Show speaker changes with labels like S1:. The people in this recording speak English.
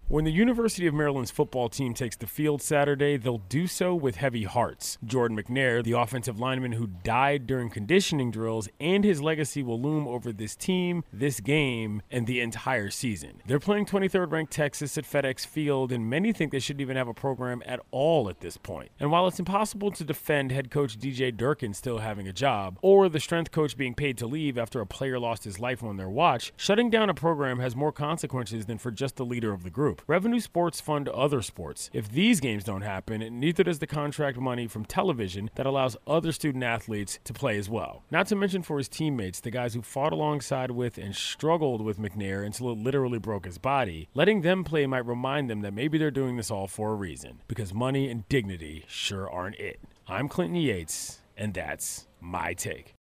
S1: When the University of Maryland's football team takes the field Saturday, they'll do so with heavy hearts. Jordan McNair, the offensive lineman who died during conditioning drills, and his legacy will loom over this team, this game, and the entire season. They're playing 23rd ranked Texas at FedEx Field, and many think they shouldn't even have a program at all at this point. And while it's impossible to defend head coach DJ Durkin still having a job, or the strength coach being paid to leave after a player lost his life on their watch, shutting down a program has more consequences than for just the leader of the group. Revenue sports fund other sports. If these games don't happen, neither does the contract money from television that allows other student athletes to play as well. Not to mention for his teammates, the guys who fought alongside with and struggled with McNair until it literally broke his body. Letting them play might remind them that maybe they're doing this all for a reason, because money and dignity sure aren't it. I'm Clinton Yates, and that's my take.